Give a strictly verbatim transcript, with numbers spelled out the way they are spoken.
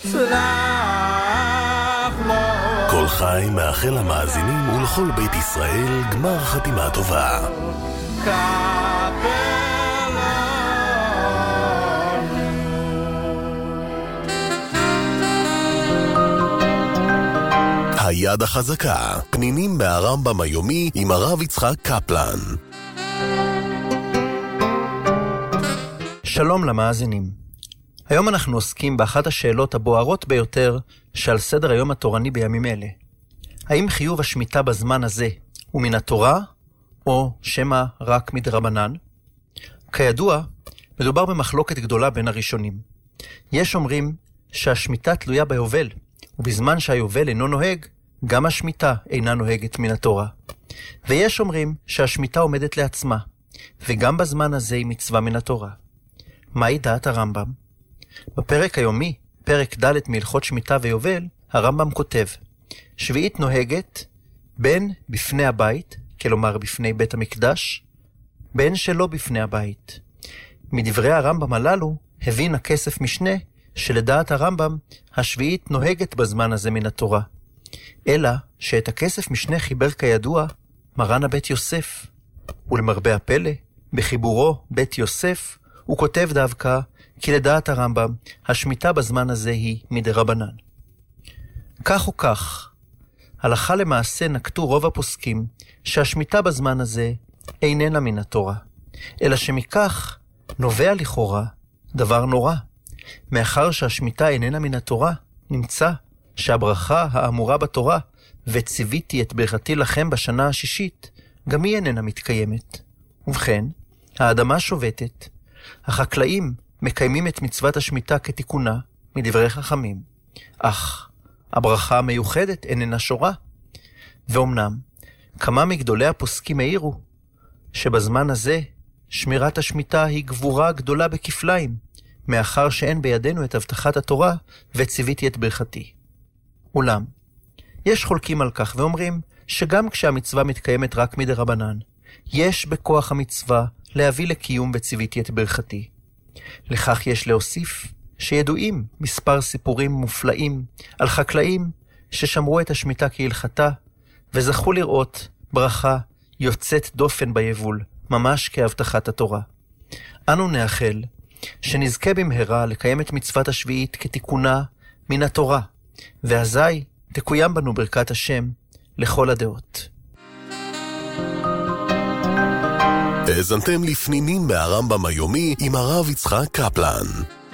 כל חי מאחל למאזינים ולכל בית ישראל גמר חתימה טובה. היד החזקה, פנינים מהרמב"ם היומי עם הרב יצחק קפלן. שלום למאזינים. היום אנחנו עוסקים באחת השאלות הבוערות ביותר שעל סדר היום התורני בימים אלה. האם חיוב השמיטה בזמן הזה הוא מן התורה או שמא רק מדרבנן? כידוע, מדובר במחלוקת גדולה בין הראשונים. יש אומרים שהשמיטה תלויה ביובל, ובזמן שהיובל אינו נוהג, גם השמיטה אינה נוהגת מן התורה. ויש אומרים שהשמיטה עומדת לעצמה, וגם בזמן הזה היא מצווה מן התורה. מהי דעת הרמב"ם? בפרק היומי, פרק ד' מהלכות שמיטה ויובל, הרמב"ם כותב, שביעית נוהגת בין בפני הבית, כלומר בפני בית המקדש, בין שלא בפני הבית. מדברי הרמב"ם הללו, הבין הכסף משנה, שלדעת הרמב"ם, השביעית נוהגת בזמן הזה מן התורה. אלא שאת הכסף משנה חיבר כידוע מרן הבית יוסף. ולמרבה הפלא, בחיבורו בית יוסף, הוא כותב דווקא כי לדעת הרמב"ם, השמיטה בזמן הזה היא מדרבנן. כך או כך, הלכה למעשה נקטו רוב הפוסקים שהשמיטה בזמן הזה איננה מן התורה, אלא שמכך נובע לכאורה דבר נורא. מאחר שהשמיטה איננה מן התורה, נמצא שהברכה האמורה בתורה, וציוויתי את ברכתי לכם בשנה השישית, גם היא איננה מתקיימת. ובכן, האדמה שובתת, החקלאים מקיימים את מצוות השמיטה כתיקונה מדברי חכמים, אך הברכה המיוחדת איננה שורה. ואומנם, כמה מגדולי הפוסקים העירו, שבזמן הזה שמירת השמיטה היא גבורה גדולה בכפליים, מאחר שאין בידינו את הבטחת התורה וציוויתי את ברכתי. אולם, יש חולקים על כך ואומרים שגם כשהמצווה מתקיימת רק מדרבנן, יש בכוח המצווה להביא לקיום וציוויתי את ברכתי. לכך יש להוסיף שידועים מספר סיפורים מופלאים על חקלאים ששמרו את השמיטה כהלכתה וזכו לראות ברכה יוצאת דופן ביבול, ממש כהבטחת התורה. אנו נאחל שנזכה במהרה לקיים את מצוות השביעית כתיקונה מן התורה, ואזי תקוים בנו ברכת השם לכל הדעות. האזנתם לפנינים מהרמב"ם היומי עם הרב יצחק קפלן.